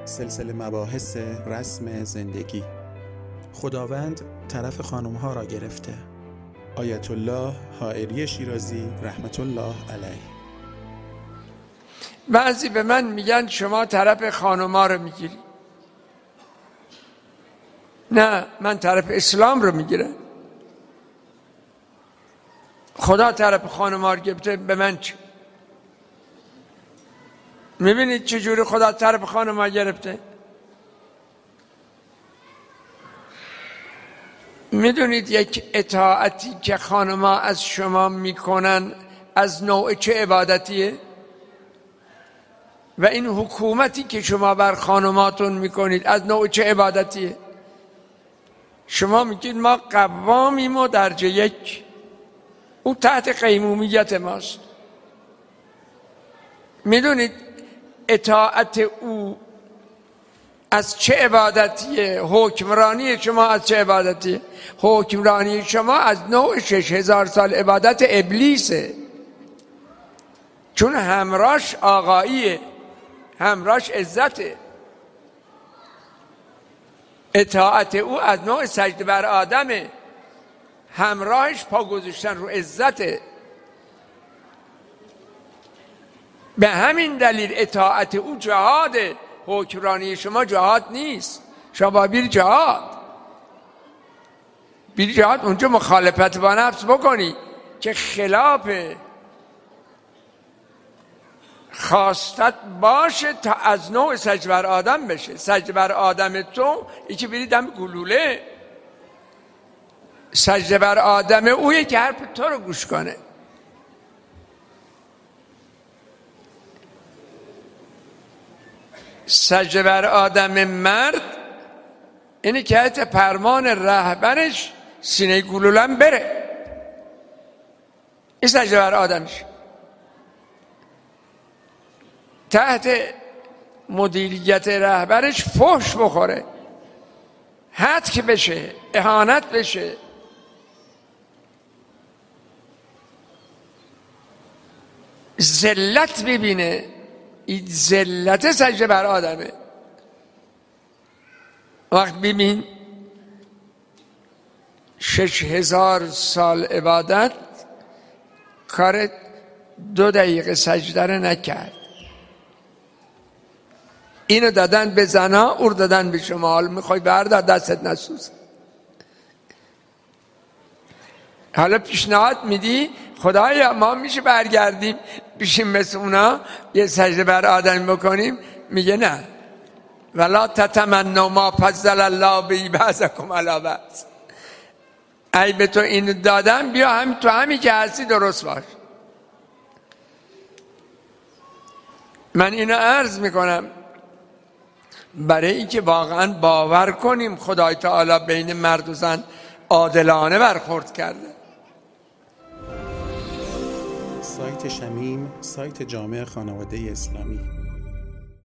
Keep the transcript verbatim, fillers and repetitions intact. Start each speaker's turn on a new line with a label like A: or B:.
A: سلسله مباحث رسم زندگی. خداوند طرف خانم‌ها را گرفته. آیت الله حائری شیرازی رحمت الله علیه.
B: بعضی به من میگن شما طرف خانم‌ها رو میگیری. نه، من طرف اسلام رو میگیرم. خدا طرف خانم‌ها رو گرفته، به من چه؟ میبینید چجوری خدا طرف خانم‌ها گرفته؟ میدونید یک اطاعتی که خانم‌ها از شما میکنن از نوع چه عبادتیه؟ و این حکومتی که شما بر خانماتون میکنید از نوع چه عبادتیه؟ شما میگید ما قوامیم و درجه یک، او تحت قیمومیت ماست. میدونید اطاعت او از چه عبادتیه؟ حکمرانی شما از چه عبادتیه؟ حکمرانی شما از نوع شش هزار سال عبادت ابلیسه، چون همراش آقاییه، همراش عزته. اطاعت او از نوع سجده بر آدمه، همراهش پا گذاشتن رو عزته. به همین دلیل اطاعت او جهاده، حکمرانی شما جهاد نیست. شما با بیر جهاد بیر جهاد اونجا مخالفت با نفس بکنی که خلاف خواستت باشه تا از نوع سجده بر آدم بشه. سجده بر آدم تو یکی بری دم گلوله، سجده بر آدم اویه که حرف تو رو گوش کنه. سجده بر آدم مرد اینه که حتی فرمان رهبرش سینه گلولم بره، این سجده بر آدمش. تحت مدیریت رهبرش فحش بخوره، هتک بشه، اهانت بشه. ذلت ببینه، این ذلت سجده بر آدمه. وقت ببین شش هزار سال عبادت کار دو دقیقه سجده رو نکرد. اینو دادن به زنا، اور دادن به شما. حالا میخوای بردار دستت نسوز. حالا پیشنهاد میدی خدایا ما میشه برگردیم بشیم مثل اونا یه سجده بر آدم بکنیم؟ میگه نه، ولا تتمنوا ما فضل الله به بعضکم علی بعض. ای به تو این دادم، بیا هم تو همی که هستی درست باش. من اینو عرض میکنم برای اینکه واقعا باور کنیم خدای تعالی بین مرد و زن عادلانه برخورد کرده.
A: سایت شمیم، سایت جامع خانواده اسلامی.